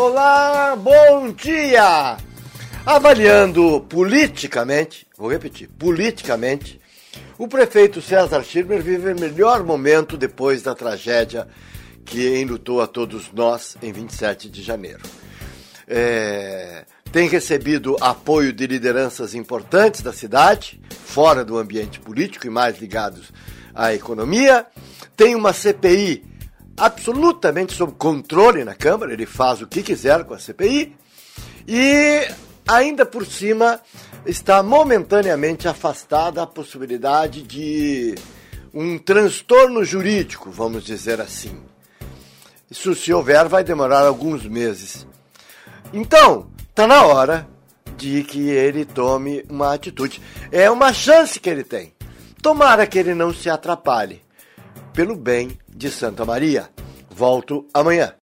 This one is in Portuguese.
Olá, bom dia! Avaliando politicamente, vou repetir, politicamente, o prefeito César Schirmer vive o melhor momento depois da tragédia que enlutou a todos nós em 27 de janeiro. Tem recebido apoio de lideranças importantes da cidade, fora do ambiente político e mais ligados à economia. Tem uma CPI absolutamente sob controle na Câmara, ele faz o que quiser com a CPI. E ainda por cima está momentaneamente afastada a possibilidade de um transtorno jurídico, vamos dizer assim. Isso, se houver, vai demorar alguns meses. Então, está na hora de que ele tome uma atitude. É uma chance que ele tem. Tomara que ele não se atrapalhe. Pelo bem de Santa Maria. Volto amanhã.